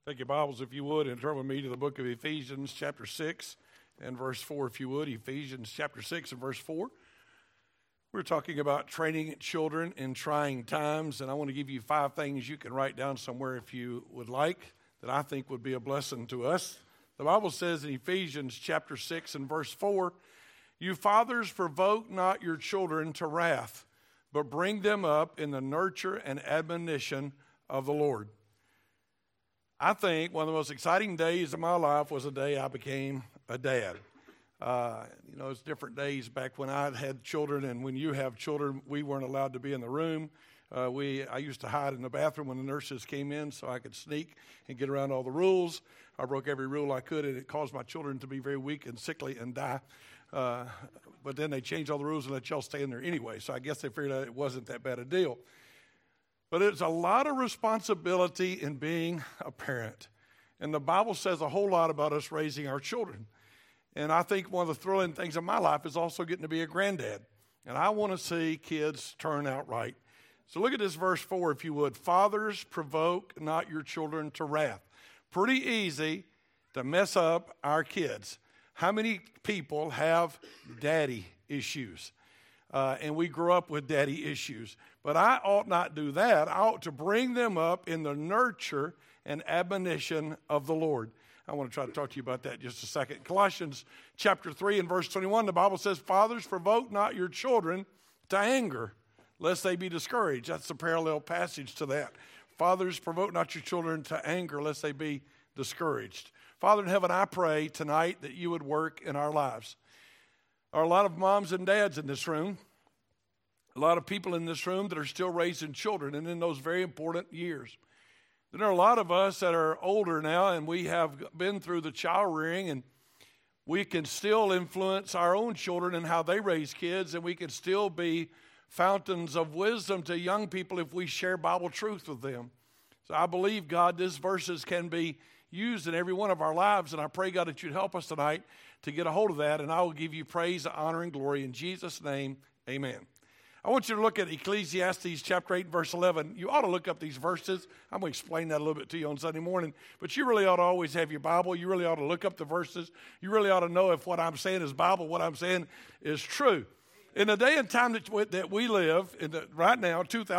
Take your Bibles, if you would, and turn with me to the book of Ephesians, chapter 6 and verse 4, if you would. Ephesians, chapter 6 and verse 4. We're talking about training children in trying times, and I want to give you 5 things you can write down somewhere if you would like that I think would be a blessing to us. The Bible says in Ephesians, chapter 6 and verse 4, "You fathers provoke not your children to wrath, but bring them up in the nurture and admonition of the Lord." I think one of the most exciting days of my life was the day I became a dad. It's different days back when I had children, and when you have children, we weren't allowed to be in the room. I used to hide in the bathroom when the nurses came in so I could sneak and get around all the rules. I broke every rule I could, and it caused my children to be very weak and sickly and die. But then they changed all the rules and let y'all stay in there anyway, so I guess they figured out it wasn't that bad a deal. But it's a lot of responsibility in being a parent. And the Bible says a whole lot about us raising our children. And I think one of the thrilling things in my life is also getting to be a granddad. And I want to see kids turn out right. So look at this verse 4, if you would. "Fathers, provoke not your children to wrath." Pretty easy to mess up our kids. How many people have daddy issues? And we grew up with daddy issues. But I ought not do that. I ought to bring them up in the nurture and admonition of the Lord. I want to try to talk to you about that in just a second. Colossians chapter 3 and verse 21, the Bible says, "Fathers, provoke not your children to anger, lest they be discouraged." That's the parallel passage to that. "Fathers, provoke not your children to anger, lest they be discouraged." Father in heaven, I pray tonight that you would work in our lives. There are a lot of moms and dads in this room, a lot of people in this room that are still raising children and in those very important years. Then there are a lot of us that are older now, and we have been through the child rearing, and we can still influence our own children and how they raise kids, and we can still be fountains of wisdom to young people if we share Bible truth with them. So I believe, God, these verses can be used in every one of our lives, and I pray, God, that you'd help us tonight to get a hold of that, and I will give you praise, honor, and glory in Jesus' name, amen. I want you to look at Ecclesiastes chapter 8, verse 11. You ought to look up these verses. I'm going to explain that a little bit to you on Sunday morning, but you really ought to always have your Bible. You really ought to look up the verses. You really ought to know if what I'm saying is Bible, what I'm saying is true. In the day and time that we live, right now,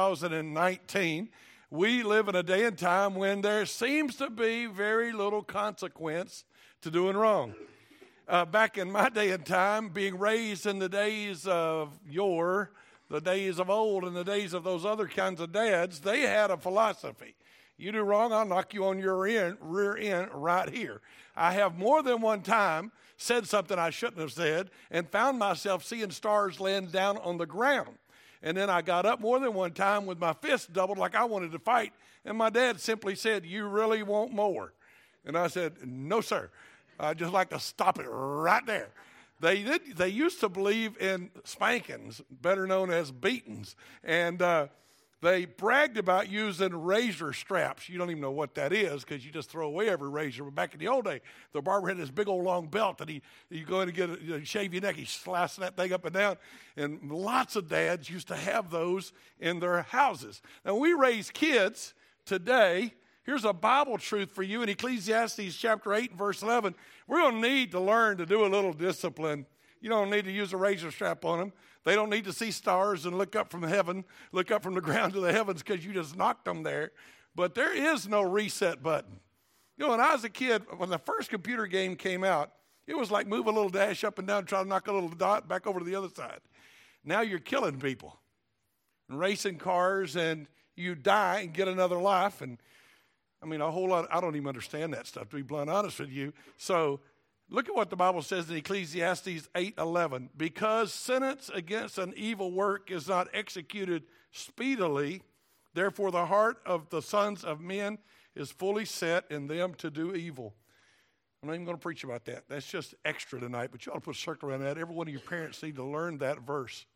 2019, we live in a day and time when there seems to be very little consequence to doing wrong. Back in my day and time, being raised in the days of yore, the days of old, and the days of those other kinds of dads, they had a philosophy. You do wrong, I'll knock you on your rear end right here. I have more than one time said something I shouldn't have said and found myself seeing stars laying down on the ground. And then I got up more than one time with my fist doubled like I wanted to fight. And my dad simply said, "You really want more?" And I said, "No, sir. I'd just like to stop it right there." They used to believe in spankings, better known as beatings. And they bragged about using razor straps. You don't even know what that is because you just throw away every razor. But back in the old day, the barber had this big old long belt that you go in to shave your neck. He's slicing that thing up and down. And lots of dads used to have those in their houses. Now, we raise kids today. Here's a Bible truth for you in Ecclesiastes chapter 8 and verse 11. We're going to need to learn to do a little discipline. You don't need to use a razor strap on them. They don't need to see stars and look up from heaven, look up from the ground to the heavens because you just knocked them there. But there is no reset button. When I was a kid, when the first computer game came out, it was like move a little dash up and down, try to knock a little dot back over to the other side. Now you're killing people and racing cars, and you die and get another life. And a whole lot. I don't even understand that stuff, to be blunt honest with you. So look at what the Bible says in Ecclesiastes 8:11. "Because sentence against an evil work is not executed speedily, therefore the heart of the sons of men is fully set in them to do evil." I'm not even going to preach about that. That's just extra tonight, but you ought to put a circle around that. Every one of your parents need to learn that verse.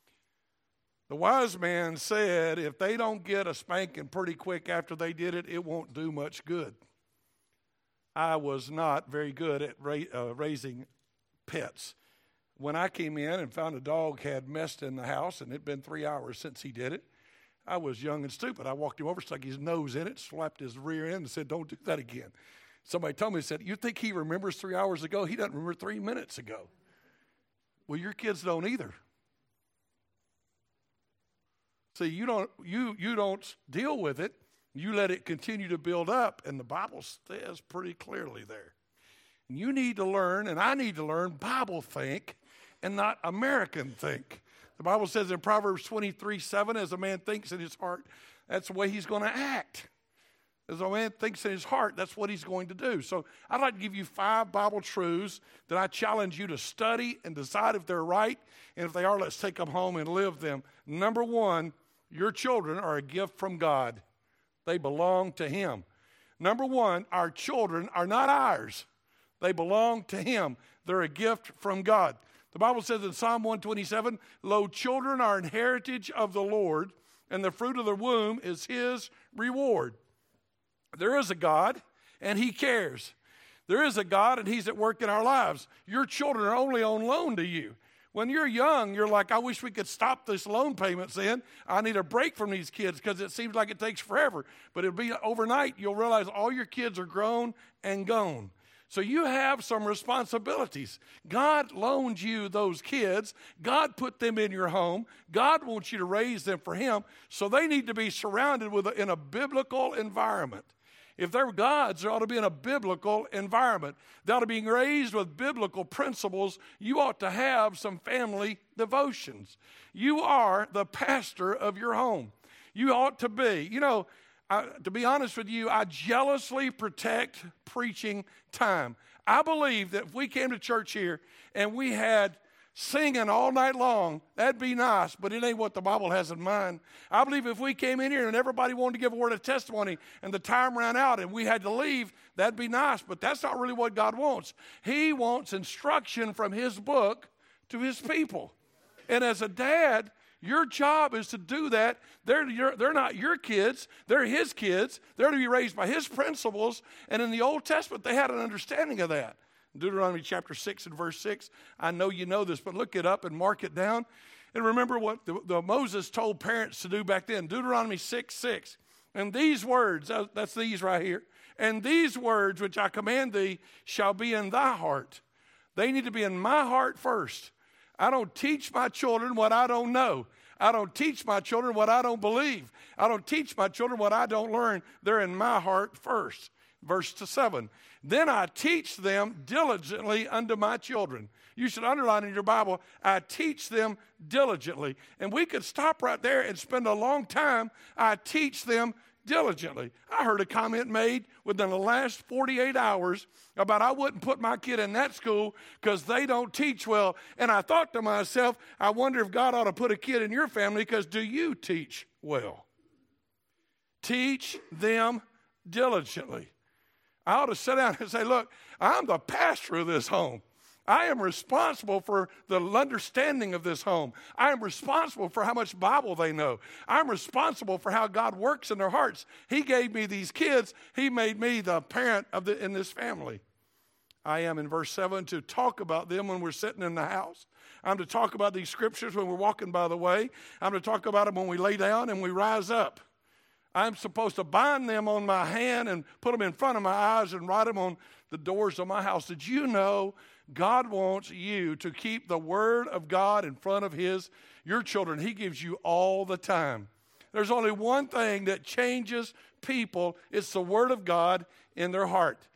The wise man said, if they don't get a spanking pretty quick after they did it, it won't do much good. I was not very good at raising pets. When I came in and found a dog had messed in the house, and it'd been 3 hours since he did it, I was young and stupid. I walked him over, stuck his nose in it, slapped his rear end, and said, don't do that again. Somebody told me, said, you think he remembers 3 hours ago? He doesn't remember 3 minutes ago. Well, your kids don't either. See, you don't deal with it. You let it continue to build up, and the Bible says pretty clearly there. And you need to learn, and I need to learn, Bible think and not American think. The Bible says in Proverbs 23:7, as a man thinks in his heart, that's the way he's going to act. As a man thinks in his heart, that's what he's going to do. So I'd like to give you 5 Bible truths that I challenge you to study and decide if they're right. And if they are, let's take them home and live them. Number 1, your children are a gift from God. They belong to Him. Number 1, our children are not ours. They belong to Him. They're a gift from God. The Bible says in Psalm 127, lo, children are an heritage of the Lord, and the fruit of the womb is His reward. There is a God, and He cares. There is a God, and He's at work in our lives. Your children are only on loan to you. When you're young, you're like, I wish we could stop this loan payments in. I need a break from these kids because it seems like it takes forever. But it'll be overnight. You'll realize all your kids are grown and gone. So you have some responsibilities. God loaned you those kids. God put them in your home. God wants you to raise them for Him. So they need to be surrounded in a biblical environment. If they're God's, they ought to be in a biblical environment. They ought to be raised with biblical principles. You ought to have some family devotions. You are the pastor of your home. You ought to be. You know, to be honest with you, I jealously protect preaching time. I believe that if we came to church here and we had singing all night long, that'd be nice, but it ain't what the Bible has in mind. I believe if we came in here and everybody wanted to give a word of testimony and the time ran out and we had to leave, that'd be nice, but that's not really what God wants. He wants instruction from His book to His people. And as a dad, your job is to do that. They're not your kids. They're His kids. They're to be raised by His principles. And in the Old Testament, they had an understanding of that. Deuteronomy chapter 6 and verse 6. I know you know this, but look it up and mark it down. And remember what the Moses told parents to do back then. Deuteronomy 6:6. And these words, that's these right here. And these words which I command thee shall be in thy heart. They need to be in my heart first. I don't teach my children what I don't know. I don't teach my children what I don't believe. I don't teach my children what I don't learn. They're in my heart first. Verse 7. Then I teach them diligently unto my children. You should underline in your Bible, I teach them diligently. And we could stop right there and spend a long time. I teach them diligently. I heard a comment made within the last 48 hours about I wouldn't put my kid in that school because they don't teach well. And I thought to myself, I wonder if God ought to put a kid in your family because do you teach well? Teach them diligently. I ought to sit down and say, look, I'm the pastor of this home. I am responsible for the understanding of this home. I am responsible for how much Bible they know. I'm responsible for how God works in their hearts. He gave me these kids. He made me the parent in this family. I am, in verse 7, to talk about them when we're sitting in the house. I'm to talk about these scriptures when we're walking by the way. I'm to talk about them when we lay down and we rise up. I'm supposed to bind them on my hand and put them in front of my eyes and write them on the doors of my house. Did you know God wants you to keep the Word of God in front of your children? He gives you all the time. There's only one thing that changes people. It's the Word of God in their heart.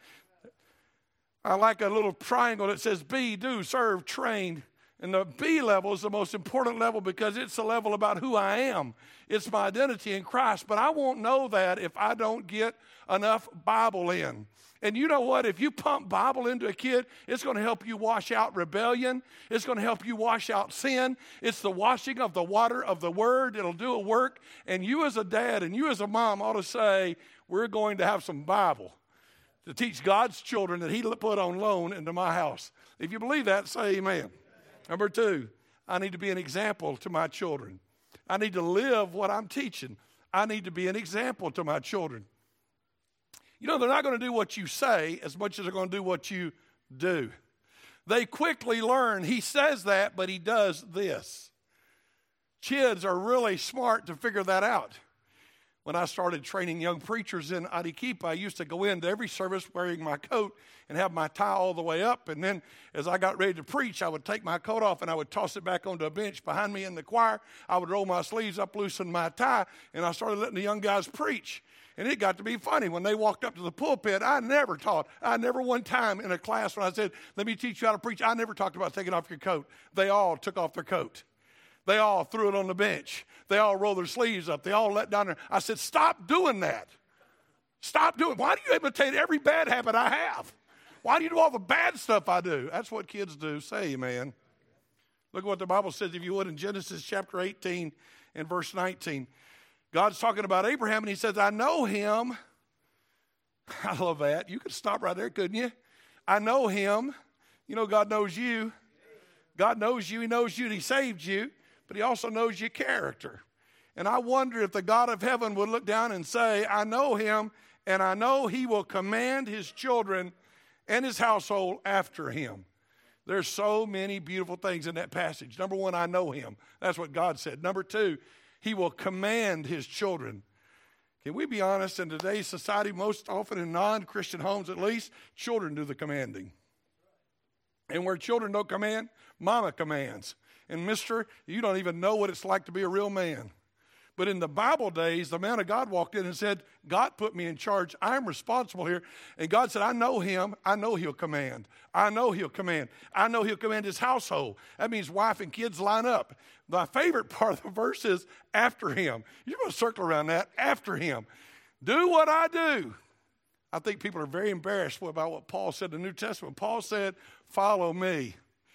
I like a little triangle that says be, do, serve, train. And the B level is the most important level because it's the level about who I am. It's my identity in Christ. But I won't know that if I don't get enough Bible in. And you know what? If you pump Bible into a kid, it's going to help you wash out rebellion. It's going to help you wash out sin. It's the washing of the water of the Word. It'll do a work. And you as a dad and you as a mom ought to say, we're going to have some Bible to teach God's children that He put on loan into my house. If you believe that, say amen. Number 2, I need to be an example to my children. I need to live what I'm teaching. I need to be an example to my children. You know, they're not going to do what you say as much as they're going to do what you do. They quickly learn. He says that, but he does this. Kids are really smart to figure that out. When I started training young preachers in Arequipa, I used to go into every service wearing my coat and have my tie all the way up. And then as I got ready to preach, I would take my coat off and I would toss it back onto a bench behind me in the choir. I would roll my sleeves up, loosen my tie, and I started letting the young guys preach. And it got to be funny. When they walked up to the pulpit, I never one time in a class when I said, let me teach you how to preach, I never talked about taking off your coat. They all took off their coat. They all threw it on the bench. They all rolled their sleeves up. They all let down their. I said, stop doing that. Stop doing it. Why do you imitate every bad habit I have? Why do you do all the bad stuff I do? That's what kids do. Say amen. Look at what the Bible says, if you would, in Genesis chapter 18 and verse 19. God's talking about Abraham, and he says, I know him. I love that. You could stop right there, couldn't you? I know him. You know God knows you. God knows you. He knows you, and he saved you. But he also knows your character. And I wonder if the God of heaven would look down and say, I know him, and I know he will command his children and his household after him. There's so many beautiful things in that passage. Number one, I know him. That's what God said. Number two, he will command his children. Can we be honest? In today's society, most often in non-Christian homes at least, children do the commanding. And where children don't command, mama commands. And mister, you don't even know what it's like to be a real man. But in the Bible days, the man of God walked in and said, God put me in charge. I'm responsible here. And God said, I know him. I know he'll command. I know he'll command. I know he'll command his household. That means wife and kids line up. My favorite part of the verse is after him. You're going to circle around that, after him. Do what I do. I think people are very embarrassed about what Paul said in the New Testament. Paul said, follow me.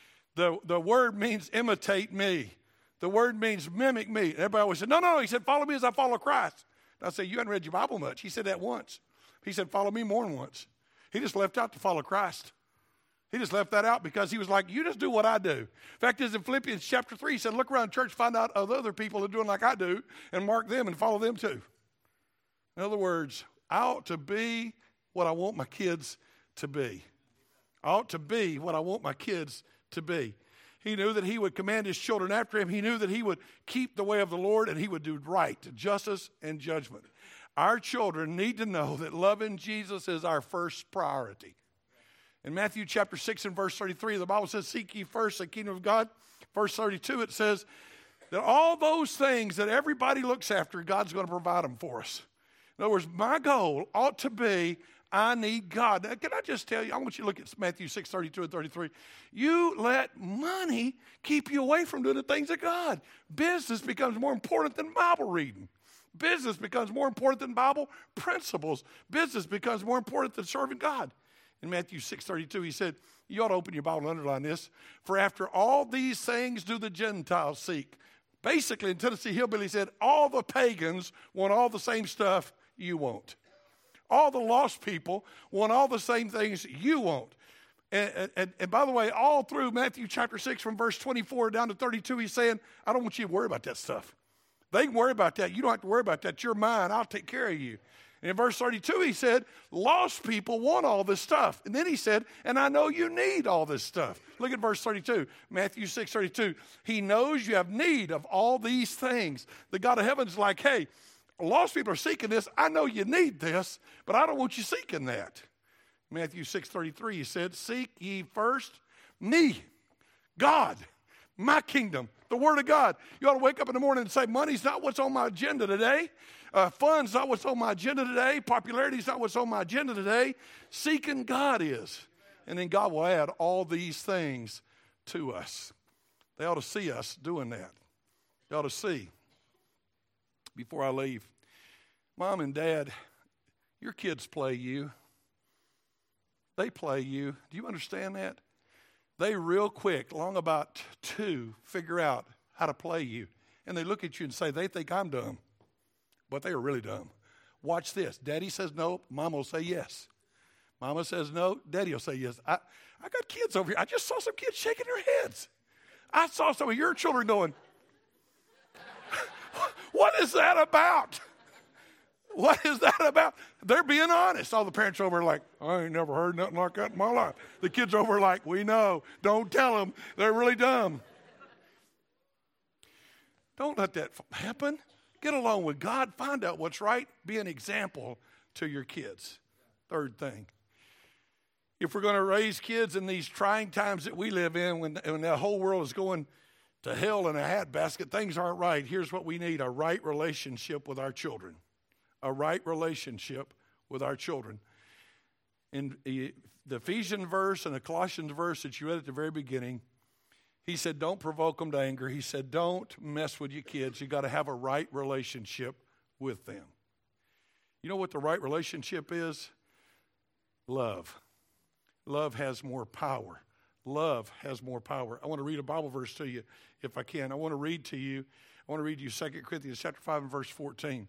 The word means imitate me. The word means mimic me. And everybody always said, no. He said, follow me as I follow Christ. And I say, you haven't read your Bible much. He said that once. He said, follow me more than once. He just left out to follow Christ. He just left that out because he was like, you just do what I do. In fact, is in Philippians chapter 3, he said, look around church, find out other people are doing like I do, and mark them and follow them too. In other words, I ought to be what I want my kids to be. I ought to be what I want my kids to be. He knew that he would command his children after him. He knew that he would keep the way of the Lord and he would do right, justice and judgment. Our children need to know that loving Jesus is our first priority. In Matthew chapter 6 and verse 33, the Bible says, seek ye first the kingdom of God. Verse 32, it says that all those things that everybody looks after, God's going to provide them for us. In other words, my goal ought to be, I need God. Now, can I just tell you, I want you to look at Matthew 6, 32 and 33. You let money keep you away from doing the things of God. Business becomes more important than Bible reading. Business becomes more important than Bible principles. Business becomes more important than serving God. In Matthew 6:32, he said, you ought to open your Bible and underline this. For after all these things do the Gentiles seek. Basically, in Tennessee Hillbilly, he said, all the pagans want all the same stuff you want. All the lost people want all the same things you want. And by the way, all through Matthew chapter 6 from verse 24 down to 32, he's saying, I don't want you to worry about that stuff. They can worry about that. You don't have to worry about that. You're mine. I'll take care of you. And in verse 32, he said, lost people want all this stuff. And then he said, and I know you need all this stuff. Look at verse 32, Matthew 6:32. He knows you have need of all these things. The God of heaven is like, hey, lost people are seeking this. I know you need this, but I don't want you seeking that. Matthew 6:33, he said, seek ye first me, God, my kingdom, the word of God. You ought to wake up in the morning and say, money's not what's on my agenda today. Fun's not what's on my agenda today. Popularity's not what's on my agenda today. Seeking God is. And then God will add all these things to us. They ought to see us doing that. They ought to see. Before I leave, Mom and Dad, your kids play you. They play you. Do you understand that? They real quick, long about 2, figure out how to play you. And they look at you and say, they think I'm dumb. But they are really dumb. Watch this. Daddy says no, Mama will say yes. Mama says no, Daddy will say yes. I got kids over here. I just saw some kids shaking their heads. I saw some of your children going, what is that about? What is that about? They're being honest. All the parents over are like, I ain't never heard nothing like that in my life. The kids over are like, we know. Don't tell them. They're really dumb. Don't let that happen. Get along with God. Find out what's right. Be an example to your kids. Third thing. If we're going to raise kids in these trying times that we live in, when the whole world is going to hell in a hat basket, things aren't right. Here's what we need: a right relationship with our children. A right relationship with our children. In the Ephesians verse and the Colossians verse that you read at the very beginning, he said, don't provoke them to anger. He said, don't mess with your kids. You got to have a right relationship with them. You know what the right relationship is? Love. Love has more power. Love has more power. I want to read a Bible verse to you if I can. I want to read to you 2 Corinthians chapter 5 and verse 14.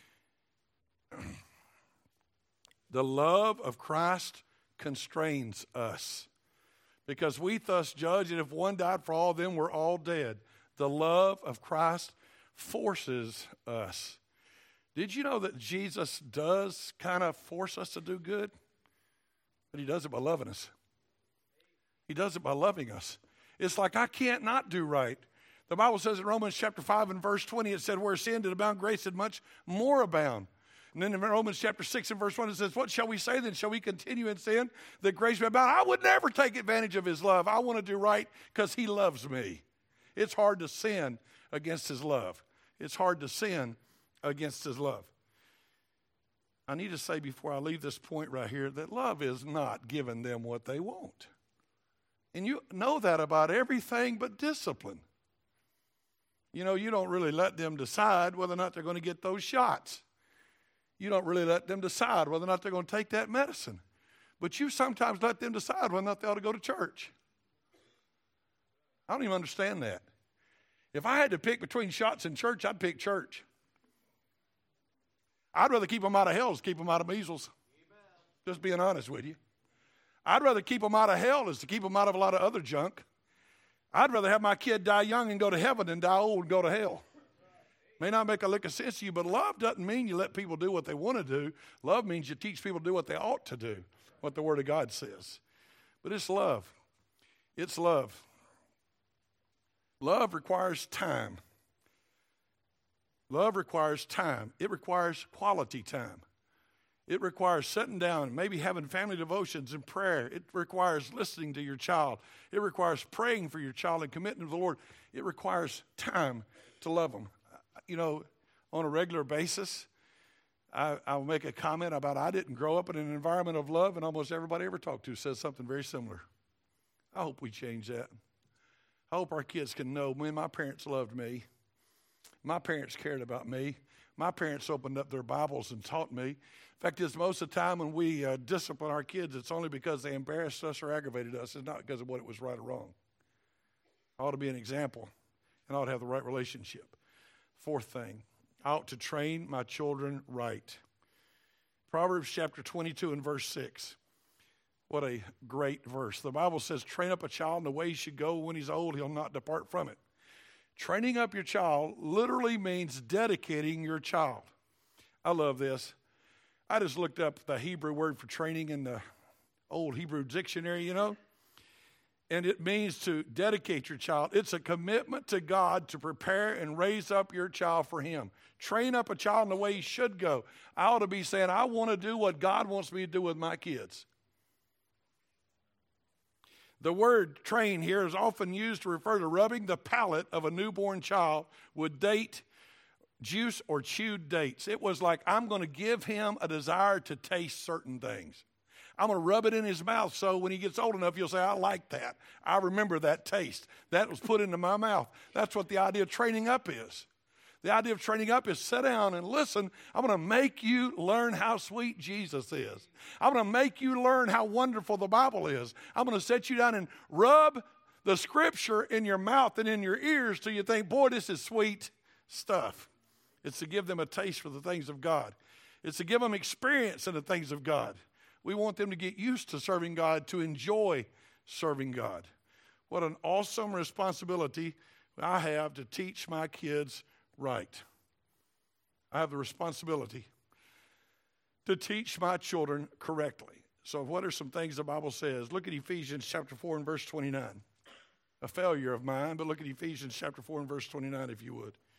The love of Christ constrains us, because we thus judge that if one died for all, then we're all dead. The love of Christ forces us. Did you know that Jesus does kind of force us to do good? But he does it by loving us. He does it by loving us. It's like I can't not do right. The Bible says in Romans chapter 5 and verse 20, it said, where sin did abound, grace did much more abound. And then in Romans chapter 6 and verse 1, it says, what shall we say then? Shall we continue in sin that grace may abound? I would never take advantage of his love. I want to do right because he loves me. It's hard to sin against his love. It's hard to sin against his love. I need to say before I leave this point right here that love is not giving them what they want. And you know that about everything but discipline. You know, you don't really let them decide whether or not they're going to get those shots. You don't really let them decide whether or not they're going to take that medicine. But you sometimes let them decide whether or not they ought to go to church. I don't even understand that. If I had to pick between shots and church, I'd pick church. I'd rather keep them out of hell than keep them out of measles. Just being honest with you. I'd rather keep them out of hell than to keep them out of a lot of other junk. I'd rather have my kid die young and go to heaven than die old and go to hell. May not make a lick of sense to you, but love doesn't mean you let people do what they want to do. Love means you teach people to do what they ought to do, what the Word of God says. But it's love. It's love. Love requires time. Love requires time. It requires quality time. It requires sitting down, maybe having family devotions and prayer. It requires listening to your child. It requires praying for your child and committing to the Lord. It requires time to love them. You know, on a regular basis, I'll make a comment about I didn't grow up in an environment of love, and almost everybody I ever talked to says something very similar. I hope we change that. I hope our kids can know, man, my parents loved me. My parents cared about me. My parents opened up their Bibles and taught me. In fact, it's most of the time when we discipline our kids, it's only because they embarrassed us or aggravated us. It's not because of what it was right or wrong. I ought to be an example, and I ought to have the right relationship. Fourth thing, I ought to train my children right. Proverbs chapter 22 and verse 6. What a great verse. The Bible says, train up a child in the way he should go. When he's old, he'll not depart from it. Training up your child literally means dedicating your child. I love this. I just looked up the Hebrew word for training in the old Hebrew dictionary, you know. And it means to dedicate your child. It's a commitment to God to prepare and raise up your child for him. Train up a child in the way he should go. I ought to be saying, I want to do what God wants me to do with my kids. The word train here is often used to refer to rubbing the palate of a newborn child with date, juice, or chewed dates. It was like, I'm going to give him a desire to taste certain things. I'm going to rub it in his mouth so when he gets old enough, he'll say, I like that. I remember that taste. That was put into my mouth. That's what the idea of training up is. The idea of training up is sit down and listen. I'm going to make you learn how sweet Jesus is. I'm going to make you learn how wonderful the Bible is. I'm going to set you down and rub the Scripture in your mouth and in your ears till you think, boy, this is sweet stuff. It's to give them a taste for the things of God. It's to give them experience in the things of God. We want them to get used to serving God, to enjoy serving God. What an awesome responsibility I have to teach my kids right. I have the responsibility to teach my children correctly. So what are some things the Bible says? Look at Ephesians chapter 4 and verse 29. A failure of mine, but look at Ephesians chapter 4 and verse 29 if you would.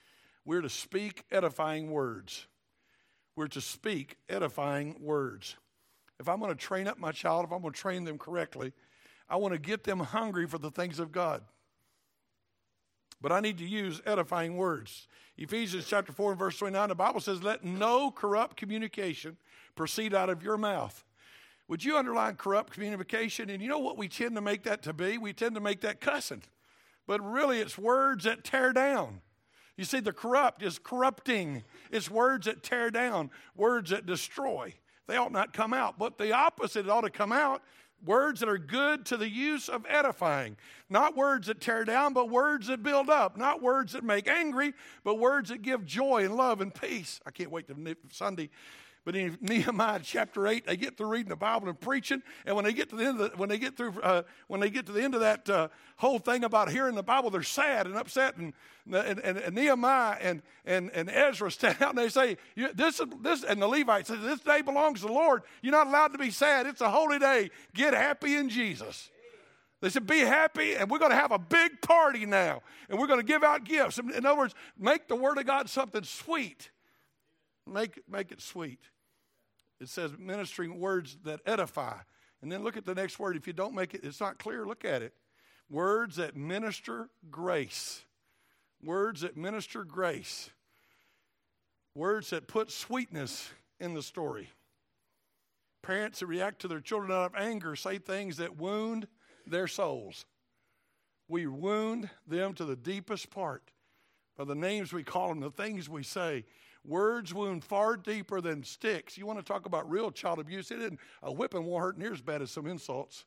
We're to speak edifying words. We're to speak edifying words. If I'm going to train up my child, if I'm going to train them correctly, I want to get them hungry for the things of God. But I need to use edifying words. Ephesians chapter 4 and verse 29, the Bible says, let no corrupt communication proceed out of your mouth. Would you underline corrupt communication? And you know what we tend to make that to be? We tend to make that cussing. But really it's words that tear down. You see, the corrupt is corrupting. It's words that tear down, words that destroy. They ought not come out. But the opposite ought to come out, words that are good to the use of edifying. Not words that tear down, but words that build up. Not words that make angry, but words that give joy and love and peace. I can't wait to Sunday. But in Nehemiah chapter 8, they get through reading the Bible and preaching, and when they get to the end of when they get to the end of that whole thing about hearing the Bible, they're sad and upset. And Nehemiah and Ezra stand out and they say, "This and the Levites say, this day belongs to the Lord. You're not allowed to be sad. It's a holy day. Get happy in Jesus." They said, be happy, and we're going to have a big party now, and we're going to give out gifts. In other words, make the Word of God something sweet. Make it sweet. It says ministering words that edify. And then look at the next word. If you don't make it, it's not clear, look at it. Words that minister grace. Words that minister grace. Words that put sweetness in the story. Parents that react to their children out of anger say things that wound their souls. We wound them to the deepest part by the names we call them, the things we say. Words wound far deeper than sticks. You want to talk about real child abuse? A whipping won't hurt near as bad as some insults.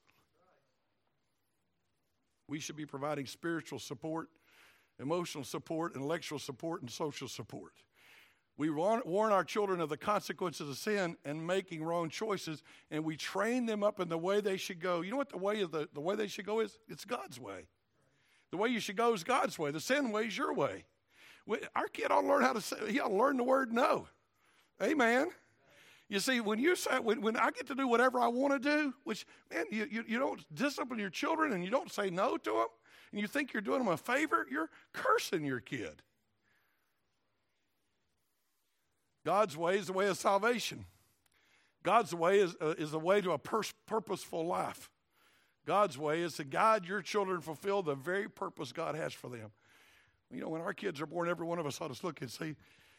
We should be providing spiritual support, emotional support, intellectual support, and social support. We warn our children of the consequences of sin and making wrong choices, and we train them up in the way they should go. You know what the way they should go is? It's God's way. The way you should go is God's way. The sin way is your way. Our kid ought to learn how to say, he ought to learn the word no. Amen. You see, when I get to do whatever I want to do, which, man, you don't discipline your children and you don't say no to them, and you think you're doing them a favor, you're cursing your kid. God's way is the way of salvation. God's way is the way to a purposeful life. God's way is to guide your children fulfill the very purpose God has for them. You know, when our kids are born, every one of us ought to look and say,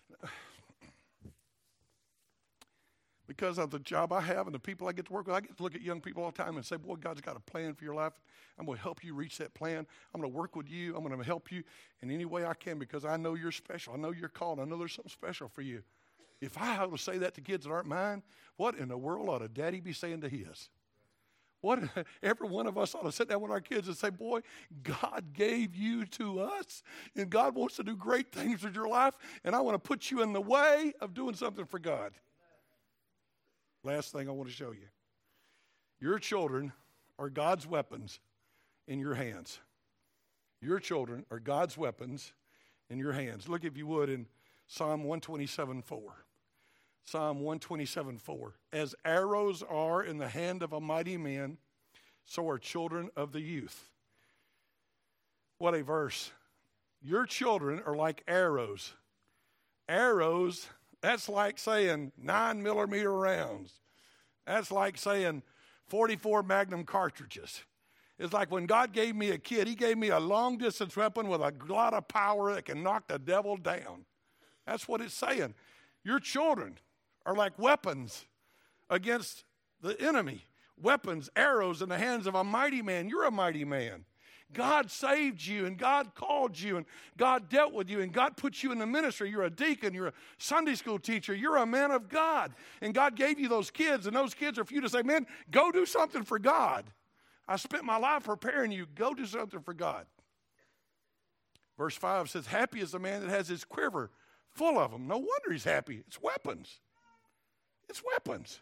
because of the job I have and the people I get to work with, I get to look at young people all the time and say, boy, God's got a plan for your life. I'm going to help you reach that plan. I'm going to work with you. I'm going to help you in any way I can because I know you're special. I know you're called. I know there's something special for you. If I ought to say that to kids that aren't mine, what in the world ought a daddy be saying to his? What every one of us ought to sit down with our kids and say, boy, God gave you to us, and God wants to do great things with your life, and I want to put you in the way of doing something for God. Last thing I want to show you. Your children are God's weapons in your hands. Your children are God's weapons in your hands. Look, if you would, in Psalm 127:4. Psalm 127:4. As arrows are in the hand of a mighty man, so are children of the youth. What a verse. Your children are like arrows. Arrows, that's like saying 9mm rounds. That's like saying 44 Magnum cartridges. It's like when God gave me a kid, he gave me a long-distance weapon with a lot of power that can knock the devil down. That's what it's saying. Your children are like weapons against the enemy. Weapons, arrows in the hands of a mighty man. You're a mighty man. God saved you, and God called you, and God dealt with you, and God put you in the ministry. You're a deacon. You're a Sunday school teacher. You're a man of God. And God gave you those kids, and those kids are for you to say, man, go do something for God. I spent my life preparing you. Go do something for God. Verse 5 says, happy is the man that has his quiver full of them. No wonder he's happy. It's weapons. It's weapons.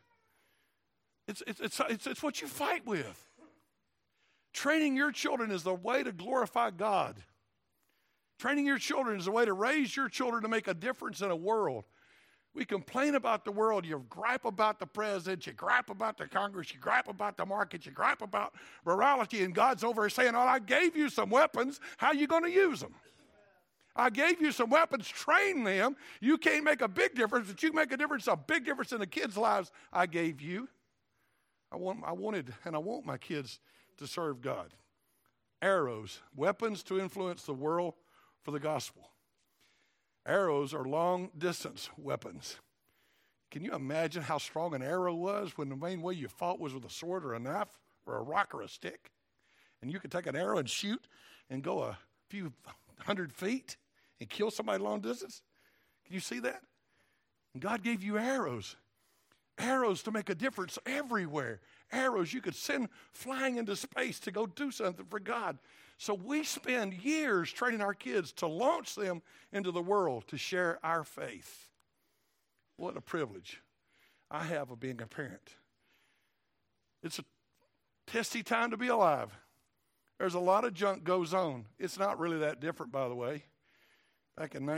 It's what you fight with. Training your children is the way to glorify God. Training your children is the way to raise your children to make a difference in a world. We complain about the world. You gripe about the president. You gripe about the Congress. You gripe about the market. You gripe about morality. And God's over saying, oh, I gave you some weapons. How are you going to use them? I gave you some weapons, train them. You can't make a big difference, but you make a difference, a big difference in the kids' lives I gave you. I wanted and I want my kids to serve God. Arrows, weapons to influence the world for the gospel. Arrows are long-distance weapons. Can you imagine how strong an arrow was when the main way you fought was with a sword or a knife or a rock or a stick? And you could take an arrow and shoot and go a few 100 feet and kill somebody long distance? Can you see that? And God gave you arrows. Arrows to make a difference everywhere. Arrows you could send flying into space to go do something for God. So we spend years training our kids to launch them into the world to share our faith. What a privilege I have of being a parent. It's a testy time to be alive. There's a lot of junk goes on. It's not really that different, by the way. Back in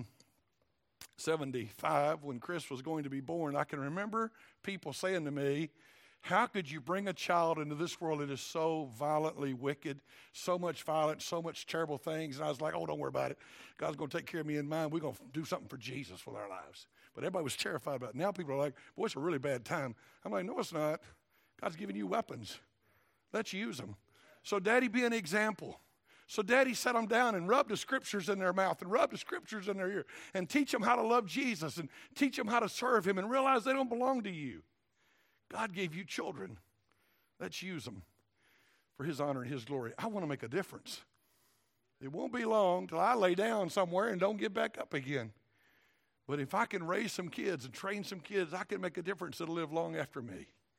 1975, when Chris was going to be born, I can remember people saying to me, how could you bring a child into this world that is so violently wicked, so much violence, so much terrible things? And I was like, oh, don't worry about it. God's going to take care of me and mine. We're going to do something for Jesus with our lives. But everybody was terrified about it. Now people are like, boy, it's a really bad time. I'm like, no, it's not. God's giving you weapons. Let's use them. So Daddy be an example. So Daddy sat them down and rubbed the scriptures in their mouth and rubbed the scriptures in their ear and teach them how to love Jesus and teach them how to serve him and realize they don't belong to you. God gave you children. Let's use them for his honor and his glory. I want to make a difference. It won't be long till I lay down somewhere and don't get back up again. But if I can raise some kids and train some kids, I can make a difference that'll live long after me.